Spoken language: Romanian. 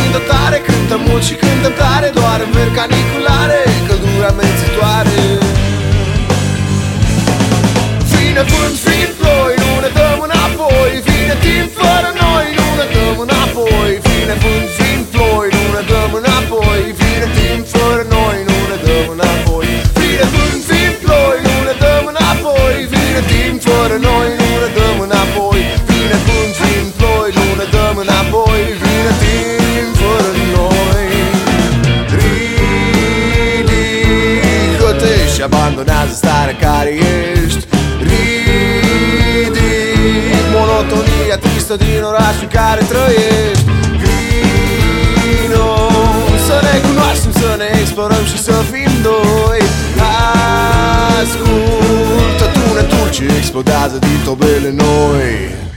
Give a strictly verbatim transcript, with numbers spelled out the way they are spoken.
cântă tare, cântă mult și cântă tare, doar în veri caniculare, căldura amenințătoare. Vine vânt, vin ploi, nu ne dăm înapoi, vine timp fără noi, nu ne dăm înapoi. Vine vânt, vin ploi, nu ne dăm înapoi, vine timp fără noi, nu ne dăm înapoi. Vine vânt, vin ploi, nu ne dăm înapoi, vine timp fără noi, nu ne dăm înapoi. Vine vânt, vin ploi, nu ne dăm înapoi, vine timp fără noi. Ridică-te și abandonează starea care ești. Ridic monotonia tristă din orașul în care trăiești. Vino să ne cunoaștem, să ne explorăm și să fim doi. Ascultă tunetul ce explodează din tobele noi.